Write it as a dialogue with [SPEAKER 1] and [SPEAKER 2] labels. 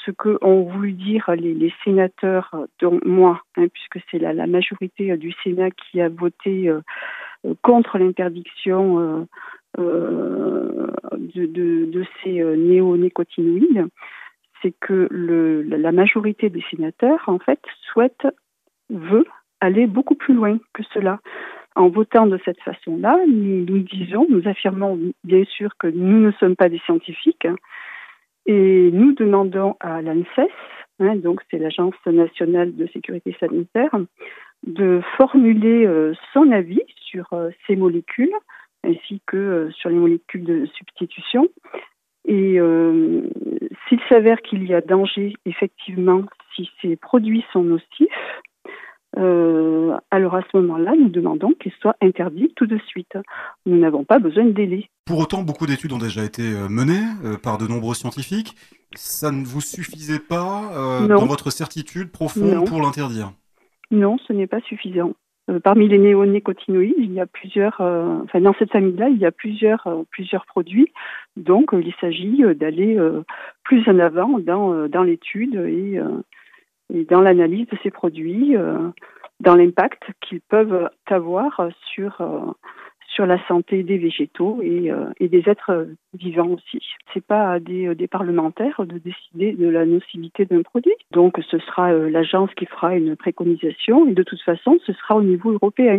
[SPEAKER 1] ce qu'ont voulu dire les sénateurs, dont moi, puisque c'est la majorité du Sénat qui a voté contre l'interdiction de ces néonicotinoïdes, c'est que la majorité des sénateurs, en fait, veut aller beaucoup plus loin que cela. En votant de cette façon-là, nous affirmons bien sûr que nous ne sommes pas des scientifiques et nous demandons à l'ANSES, donc c'est l'Agence nationale de sécurité sanitaire, de formuler son avis sur ces molécules ainsi que sur les molécules de substitution. Et s'il s'avère qu'il y a danger, effectivement, si ces produits sont nocifs, alors à ce moment-là, nous demandons qu'ils soient interdits tout de suite. Nous n'avons pas besoin de délai.
[SPEAKER 2] Pour autant, beaucoup d'études ont déjà été menées par de nombreux scientifiques. Ça ne vous suffisait pas dans
[SPEAKER 1] Non,
[SPEAKER 2] votre certitude profonde
[SPEAKER 1] non,
[SPEAKER 2] pour l'interdire?
[SPEAKER 1] non, ce n'est pas suffisant. Parmi les néonicotinoïdes, il y a plusieurs, dans cette famille-là, il y a plusieurs produits. Donc, il s'agit d'aller plus en avant dans l'étude et dans l'analyse de ces produits, dans l'impact qu'ils peuvent avoir sur la santé des végétaux et des êtres vivants aussi. C'est pas à des parlementaires de décider de la nocivité d'un produit. Donc ce sera l'agence qui fera une préconisation et de toute façon ce sera au niveau européen.